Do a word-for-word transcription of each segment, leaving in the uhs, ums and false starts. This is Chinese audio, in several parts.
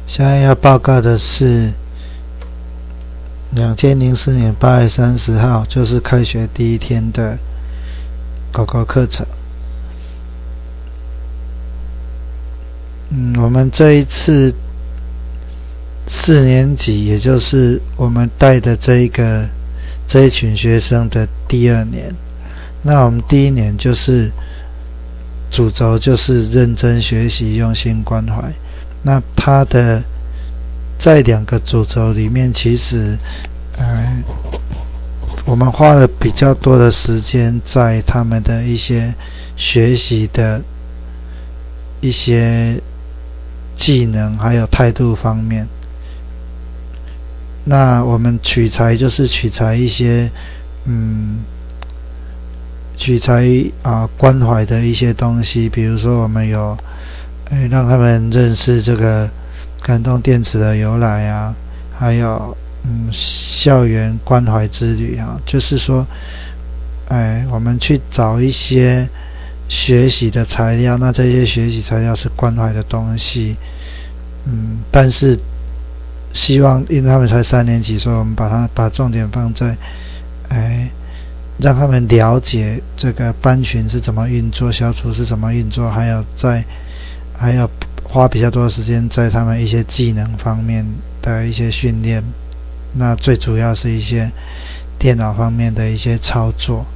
现在要报告的是二零零四年八月三十号，就是开学第一天的狗狗课程。嗯，我们这一次四年级，也就是我们带的这一个这一群学生的第二年。那我们第一年就是主轴就是认真学习，用心关怀。那它的在两个主轴里面，其实呃，我们花了比较多的时间在他们的一些学习的一些技能还有态度方面。那我们取材就是取材一些嗯取材啊、呃、关怀的一些东西，比如说我们有诶让他们认识这个感动电池的由来啊，还有嗯校园关怀之旅啊，就是说诶我们去找一些学习的材料，那这些学习材料是关怀的东西，嗯，但是希望因为他们才三年级，所以我们把它把重点放在诶让他们了解这个班群是怎么运作，小组是怎么运作，还有在还要花比较多的时间在他们一些技能方面的一些训练，那最主要是一些电脑方面的一些操作。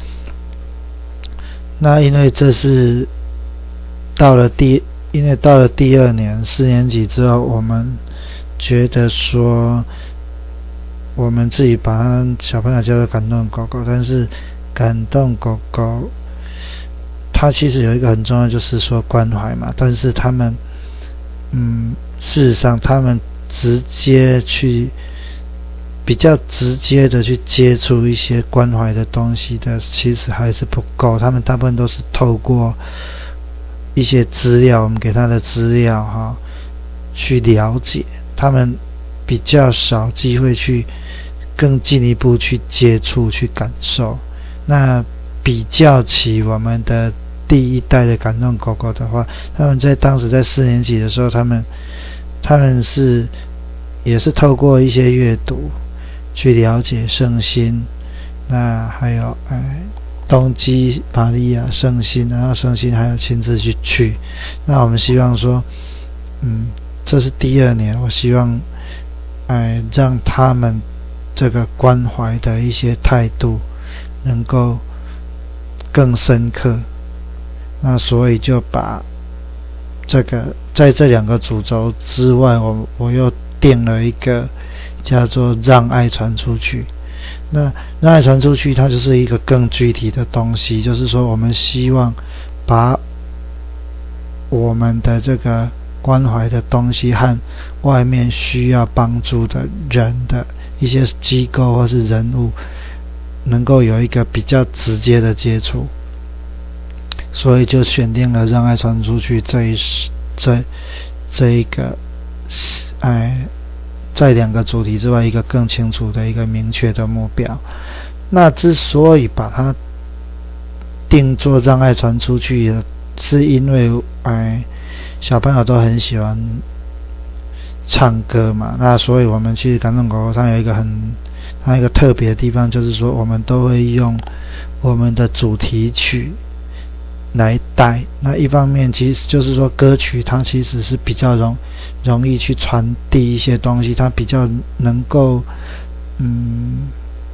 那因为这是到了第因为到了第二年四年级之后，我们觉得说我们自己把他小朋友叫做感动狗狗，但是感动狗狗它其实有一个很重要，就是说关怀嘛，但是他们嗯事实上他们直接去比较直接的去接触一些关怀的东西的其实还是不够，他们大部分都是透过一些资料，我们给他的资料哈去了解，他们比较少机会去更进一步去接触去感受。那比较起我们的第一代的感动狗狗的话，他们在当时在四年级的时候，他们他们是也是透过一些阅读去了解圣心，那还有哎东基玛利亚圣心，然后圣心还有亲自去去。那我们希望说嗯这是第二年，我希望哎让他们这个关怀的一些态度能够更深刻，那所以就把这个在这两个主轴之外，我我又定了一个叫做让爱传出去。那让爱传出去它就是一个更具体的东西，就是说我们希望把我们的这个关怀的东西和外面需要帮助的人的一些机构或是人物能够有一个比较直接的接触，所以就选定了让爱传出去这一这这一个哎在两个主题之外一个更清楚的一个明确的目标。那之所以把它定做让爱传出去，是因为哎小朋友都很喜欢唱歌嘛，那所以我们其实感动狗狗它有一个很它有一个特别的地方，就是说我们都会用我们的主题曲来带。那一方面其实就是说歌曲它其实是比较容容易去传递一些东西，它比较能够嗯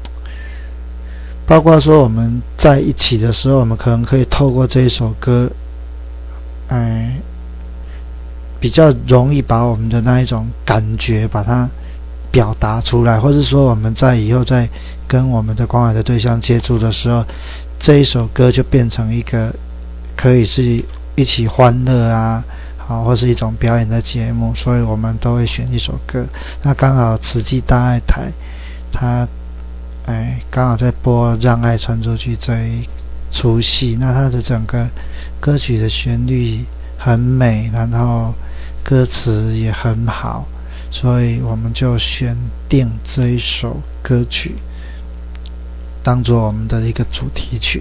包括说我们在一起的时候，我们可能可以透过这一首歌哎比较容易把我们的那一种感觉把它表达出来，或是说我们在以后在跟我们的关怀的对象接触的时候，这一首歌就变成一个可以是一起欢乐啊，好，或是一种表演的节目，所以我们都会选一首歌。那刚好慈济大爱台它哎刚好在播让爱传出去这一出戏，那它的整个歌曲的旋律很美，然后歌词也很好，所以我们就选定这一首歌曲当作我们的一个主题曲。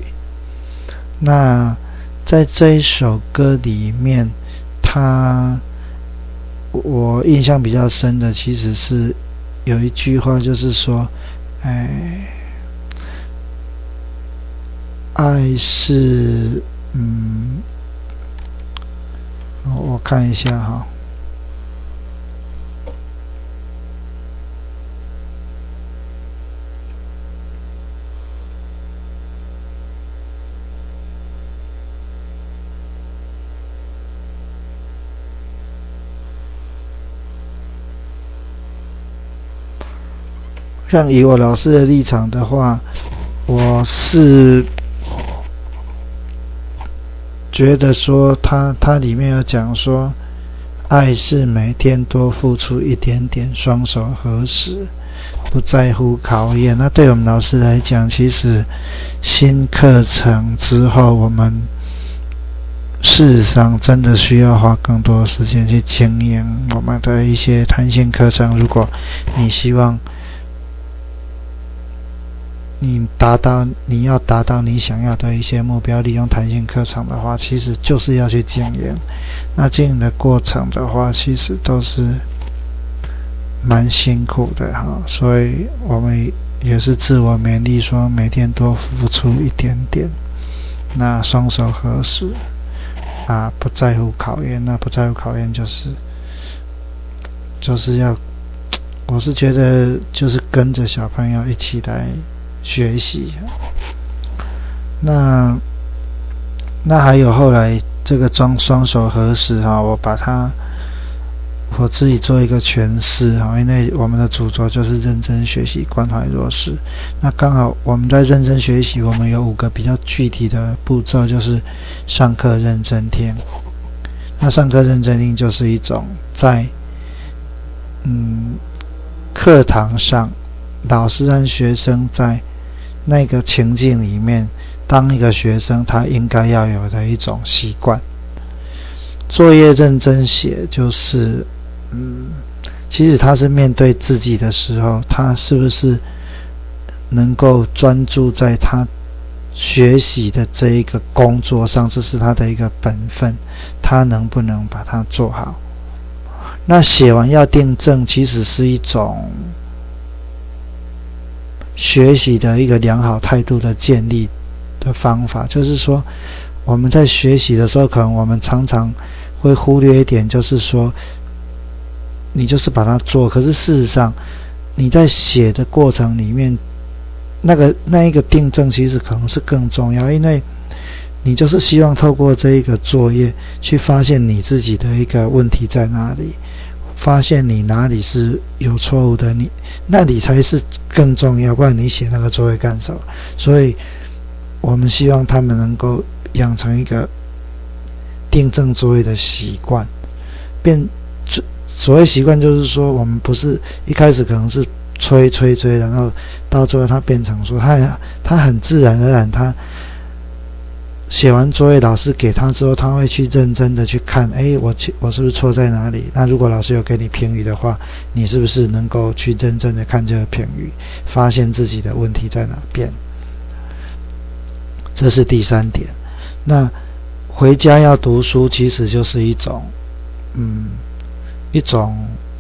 那在这一首歌里面，它我印象比较深的其实是有一句话，就是说，哎，爱是，嗯，我看一下哈。像以我老师的立场的话，我是觉得说他他里面有讲说，爱是每天多付出一点点，双手合十，不在乎考验。那对我们老师来讲，其实新课程之后，我们事实上真的需要花更多时间去经营我们的一些弹性课程。如果你希望你达到你要达到你想要的一些目标，利用弹性课程的话，其实就是要去经营。那经营的过程的话，其实都是蛮辛苦的哈，所以我们也是自我勉励说，每天多付出一点点，那双手合十啊，不在乎考验。那不在乎考验就是就是要，我是觉得就是跟着小朋友一起来学习。那那还有后来这个装双手合十哈，我把它我自己做一个诠释哈，因为我们的主轴就是认真学习，关怀弱势。那刚好我们在认真学习，我们有五个比较具体的步骤，就是上课认真听。那上课认真听就是一种在嗯课堂上，老师和学生在那个情境里面，当一个学生他应该要有的一种习惯。作业认真写就是嗯，其实他是面对自己的时候，他是不是能够专注在他学习的这一个工作上，这是他的一个本分，他能不能把它做好。那写完要订正，其实是一种学习的一个良好态度的建立的方法。就是说我们在学习的时候，可能我们常常会忽略一点，就是说你就是把它做，可是事实上你在写的过程里面，那个那一个订正其实可能是更重要，因为你就是希望透过这一个作业去发现你自己的一个问题在哪里，发现你哪里是有错误的，你那里才是更重要，不然你写那个作业干什么？所以我们希望他们能够养成一个订正作业的习惯。变所谓习惯就是说，我们不是一开始可能是催催催，然后到最后他变成说他他很自然而然，他写完作业老师给他之后，他会去认真的去看，诶，我我是不是错在哪里？那如果老师有给你评语的话，你是不是能够去认真的看这个评语，发现自己的问题在哪边？这是第三点。那回家要读书，其实就是一种嗯一种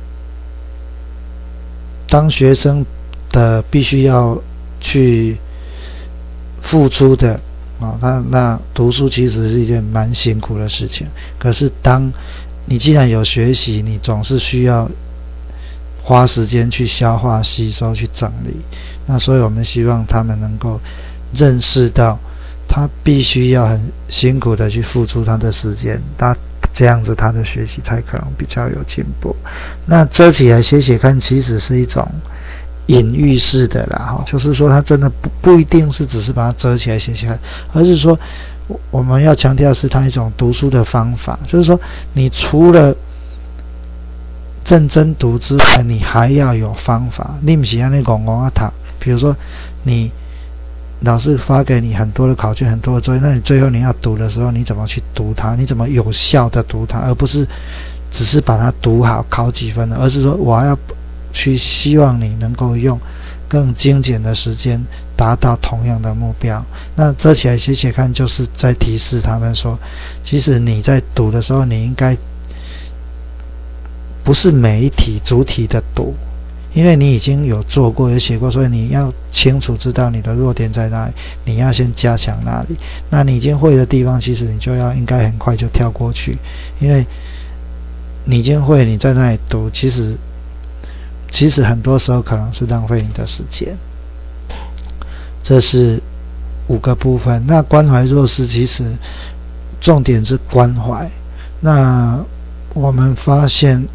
当学生的必须要去付出的哦，那那读书其实是一件蛮辛苦的事情。可是当你既然有学习，你总是需要花时间去消化、吸收、去整理。那所以我们希望他们能够认识到，他必须要很辛苦的去付出他的时间，他这样子他的学习才可能比较有进步。那遮起来写写看，其实是一种隐喻式的啦，就是说他真的不不一定是只是把它遮起来写写看，而是说我们要强调是他一种读书的方法。就是说你除了认真读之外，你还要有方法。你不是那样戇戇啊读，比如说你老师发给你很多的考卷，很多的作业，那你最后你要读的时候，你怎么去读它？你怎么有效的读它，而不是只是把它读好考几分的，而是说我要去希望你能够用更精简的时间达到同样的目标。那遮起来写写看，就是在提示他们说，其实你在读的时候，你应该不是每一题主题的读，因为你已经有做过有写过，所以你要清楚知道你的弱点在哪里，你要先加强哪里。那你已经会的地方，其实你就要应该很快就跳过去，因为你已经会，你在那里读，其实其实很多时候可能是浪费你的时间。这是五个部分。那关怀弱势其实重点是关怀。那我们发现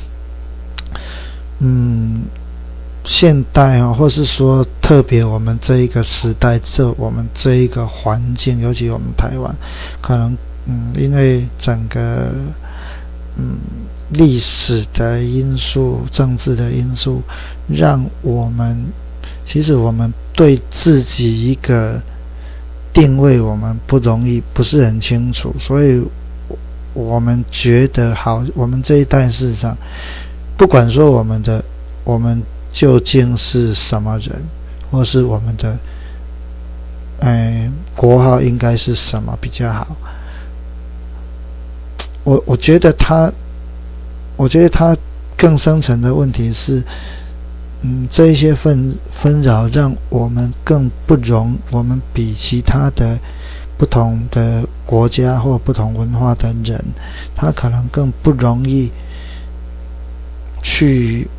嗯现代啊，或是说特别我们这一个时代，这我们这一个环境，尤其我们台湾，可能嗯因为整个嗯历史的因素、政治的因素，让我们其实我们对自己一个定位我们不容易，不是很清楚，所以我们觉得好，我们这一代事实上不管说我们的我们究竟是什么人，或是我们的哎国号应该是什么比较好，我我觉得他我觉得他更深层的问题是嗯，这一些纷纷扰让我们更不容，我们比其他的不同的国家或不同文化的人，他可能更不容易去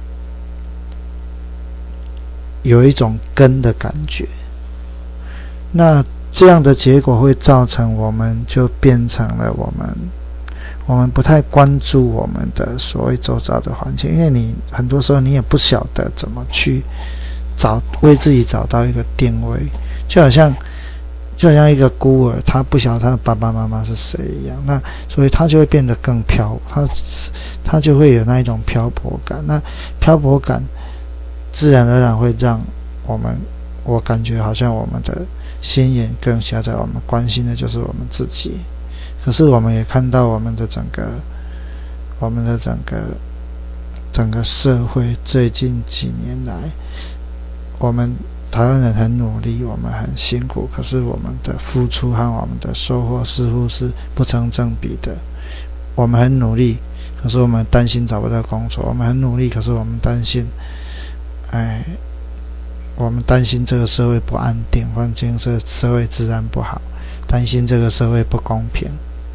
有一种根的感觉。那这样的结果会造成我们就变成了我们我们不太关注我们的所谓周遭的环境，因为你很多时候你也不晓得怎么去找为自己找到一个定位，就好像就好像一个孤儿，他不晓得他的爸爸妈妈是谁一样，那所以他就会变得更漂，他他就会有那一种漂泊感，那漂泊感自然而然会让我们，我感觉好像我们的心眼更狭窄，我们关心的就是我们自己。可是我们也看到我们的整个我们的整个整个社会最近几年来，我们台湾人很努力，我们很辛苦，可是我们的付出和我们的收获似乎是不成正比的。我们很努力，可是我们担心找不到工作，我们很努力，可是我们担心哎我们担心这个社会不安定，环境这个社会治安不好，担心这个社会不公平。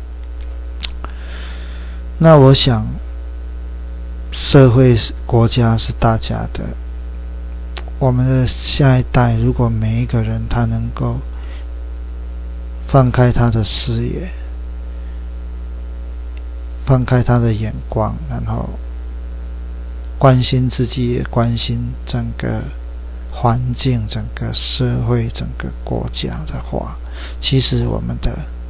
那我想社会国家是大家的，我们的下一代如果每一个人他能够放开他的视野，放开他的眼光，然后关心自己，也关心整个环境、整个社会、整个国家的话，其实我们的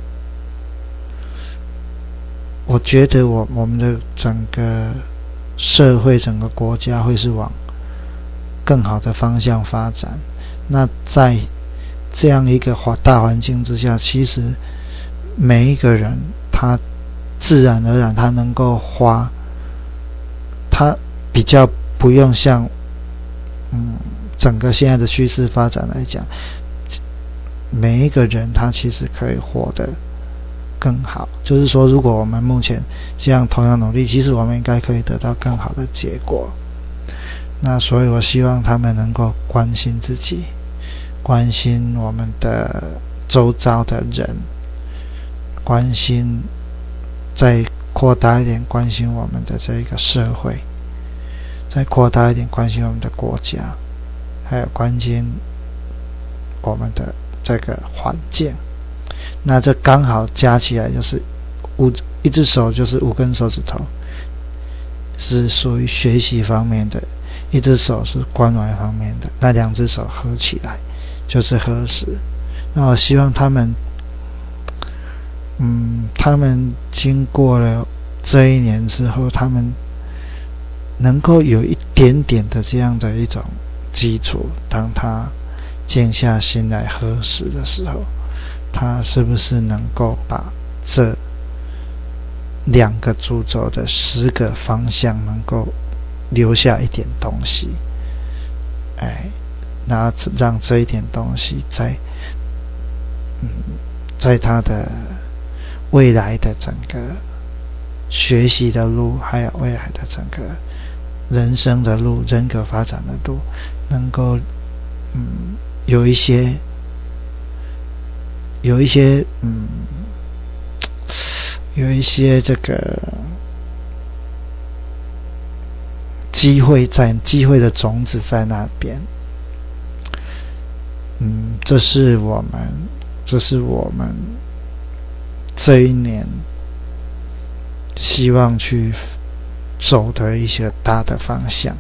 我觉得我我们的整个社会、整个国家会是往更好的方向发展。那在这样一个大环境之下，其实每一个人他自然而然他能够花，他比较不用像嗯整个现在的趋势发展来讲，每一个人他其实可以活得更好，就是说如果我们目前这样同样努力，其实我们应该可以得到更好的结果。那所以我希望他们能够关心自己，关心我们的周遭的人，关心再扩大一点关心我们的这个社会，再扩大一点关心我们的国家，还有关心我们的这个环境。那这刚好加起来就是五一只手就是五根手指头，是属于学习方面的，一只手是关怀方面的，那两只手合起来就是合十。那我希望他们嗯他们经过了这一年之后，他们能够有一点点的这样的一种基础，当他静下心来合十的时候，他是不是能够把这两个主轴的十个方向能够留下一点东西，哎，那让这一点东西在嗯在他的未来的整个学习的路，还有未来的整个人生的路，人格发展的路，能够嗯有一些有一些嗯有一些这个机会在机会的种子在那边。嗯，这是我们这是我们这一年希望去走的一些大的方向。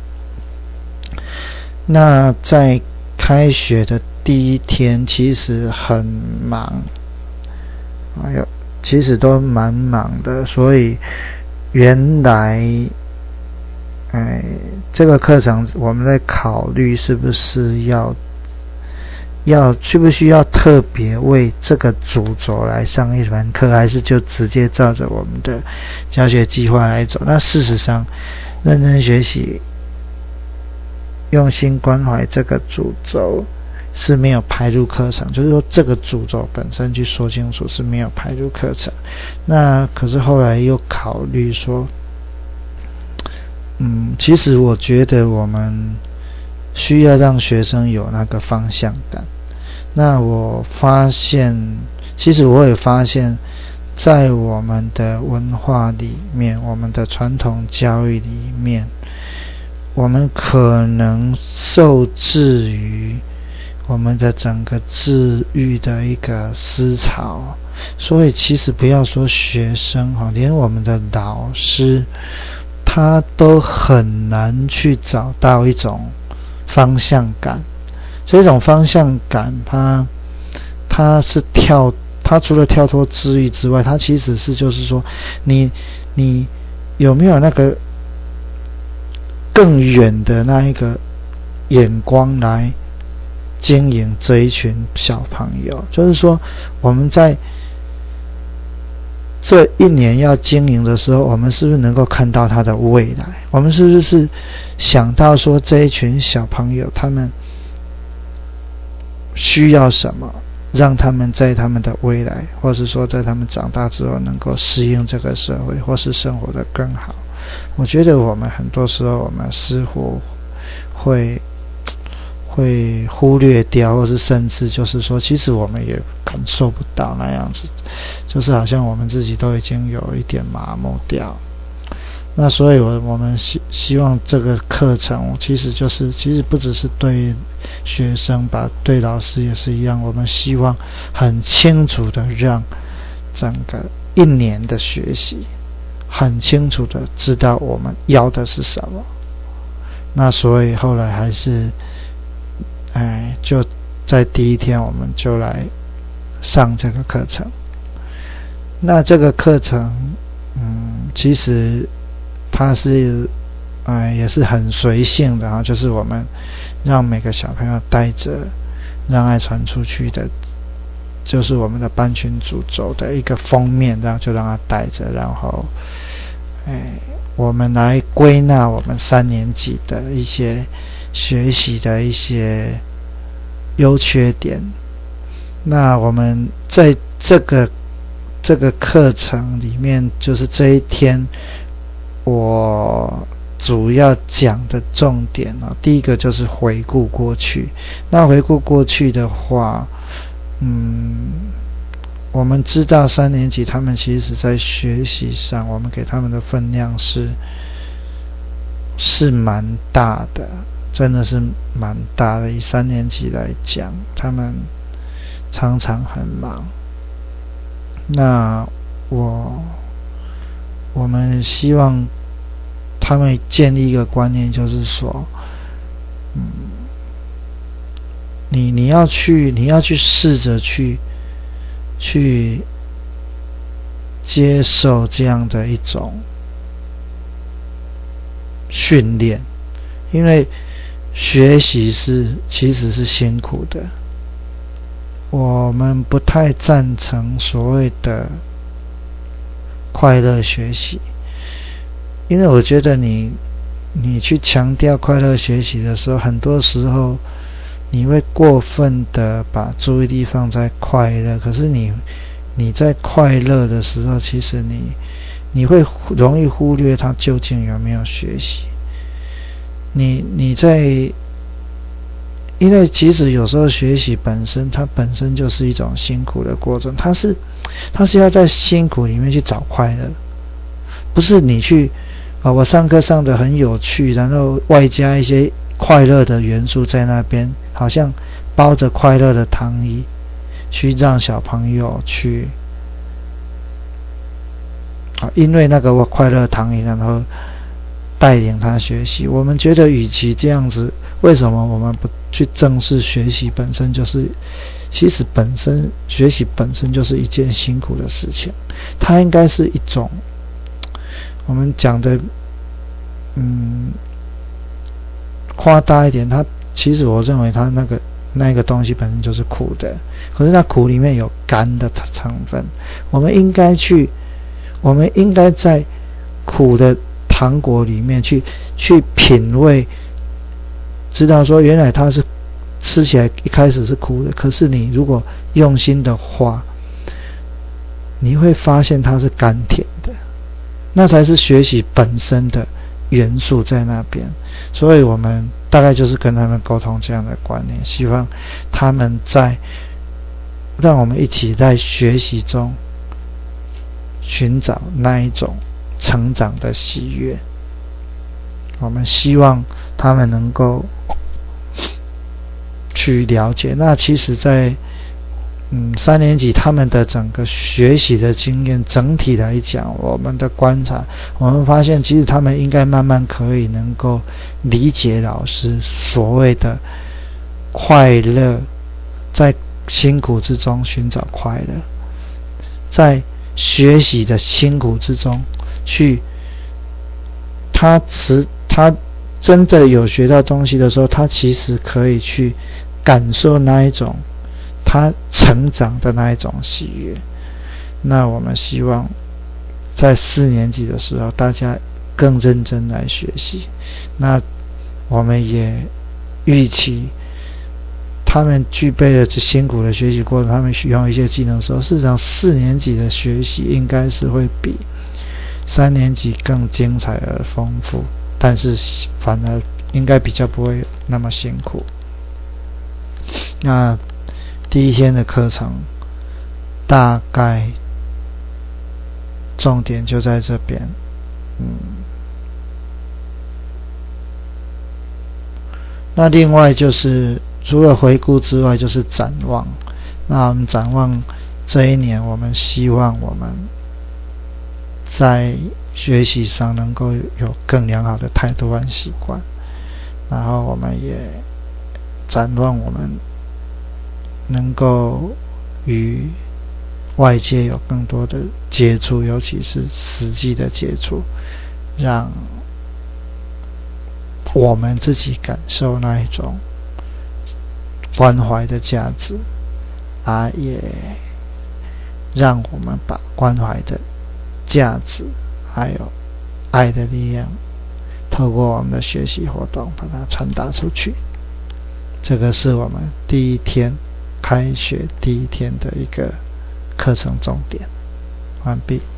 那在开学的第一天其实很忙，哎呦，其实都蛮忙的，所以原来哎，这个课程我们在考虑是不是要要需不需要特别为这个主轴来上一门课，还是就直接照着我们的教学计划来走。那事实上认真学习用心关怀这个主轴是没有排入课程，就是说这个主轴本身去说清楚是没有排入课程。那可是后来又考虑说嗯，其实我觉得我们需要让学生有那个方向感。那我发现其实我也发现在我们的文化里面，我们的传统教育里面，我们可能受制于我们的整个治愈的一个思潮，所以其实不要说学生，连我们的老师他都很难去找到一种方向感。这种方向感它它是跳它除了跳脱治愈之外，它其实是就是说你你有没有那个更远的那一个眼光来经营这一群小朋友。就是说我们在这一年要经营的时候，我们是不是能够看到他的未来？我们是不是想到说这一群小朋友他们需要什么，让他们在他们的未来，或是说在他们长大之后能够适应这个社会，或是生活得更好。我觉得我们很多时候我们似乎会会忽略掉，或是甚至就是说其实我们也感受不到那样子，就是好像我们自己都已经有一点麻木掉。那所以我我们希希望这个课程其实就是其实不只是对学生吧，对老师也是一样，我们希望很清楚的让整个一年的学习很清楚的知道我们要的是什么。那所以后来还是哎就在第一天我们就来上这个课程。那这个课程嗯其实它是呃也是很随性的啊，就是我们让每个小朋友带着让爱传出去的，就是我们的班群主轴的一个封面，然后就让他带着，然后哎我们来归纳我们三年级的一些学习的一些优缺点。那我们在这个这个课程里面，就是这一天我主要讲的重点呢，第一个就是回顾过去。那回顾过去的话，嗯，我们知道三年级他们其实在学习上，我们给他们的分量是是蛮大的，真的是蛮大的。以三年级来讲，他们常常很忙。那我我们希望他们建立一个观念，就是说嗯你你要去你要去试着去去接受这样的一种训练，因为学习是其实是辛苦的。我们不太赞成所谓的快乐学习，因为我觉得你你去强调快乐学习的时候，很多时候你会过分的把注意力放在快乐，可是你你在快乐的时候，其实你你会容易忽略他究竟有没有学习。你你在，因为其实有时候学习本身，它本身就是一种辛苦的过程，它是它是要在辛苦里面去找快乐，不是你去啊，我上课上得很有趣，然后外加一些快乐的元素在那边，好像包着快乐的糖衣，去让小朋友去啊，因为那个快乐糖衣，然后带领他学习。我们觉得与其这样子，为什么我们不去正视学习本身就是，其实本身学习本身就是一件辛苦的事情，它应该是一种我们讲的嗯夸大一点，它其实我认为它那个那个东西本身就是苦的，可是那苦里面有甘的成分，我们应该去我们应该在苦的糖果里面去去品味，知道说原来它是吃起来一开始是苦的，可是你如果用心的话，你会发现它是甘甜的，那才是学习本身的元素在那边。所以我们大概就是跟他们沟通这样的观念，希望他们在让我们一起在学习中寻找那一种成长的喜悦。我们希望他们能够去了解，那其实在嗯三年级他们的整个学习的经验，整体来讲，我们的观察，我们发现其实他们应该慢慢可以能够理解老师所谓的快乐，在辛苦之中寻找快乐，在学习的辛苦之中去，他持他真的有学到东西的时候，他其实可以去感受那一种他成长的那一种喜悦。那我们希望在四年级的时候，大家更认真来学习。那我们也预期他们具备了这辛苦的学习过程，他们需要一些技能的时候，事实上四年级的学习应该是会比三年级更精彩而丰富，但是反而应该比较不会那么辛苦。那第一天的课程大概重点就在这边。嗯，那另外就是除了回顾之外，就是展望。那我们展望这一年，我们希望我们在学习上能够有更良好的态度和习惯，然后我们也展望我们能够与外界有更多的接触，尤其是实际的接触，让我们自己感受那一种关怀的价值，啊，也让我们把关怀的价值还有爱的力量透过我们的学习活动把它传达出去。这个是我们第一天开学第一天的一个课程重点。完毕。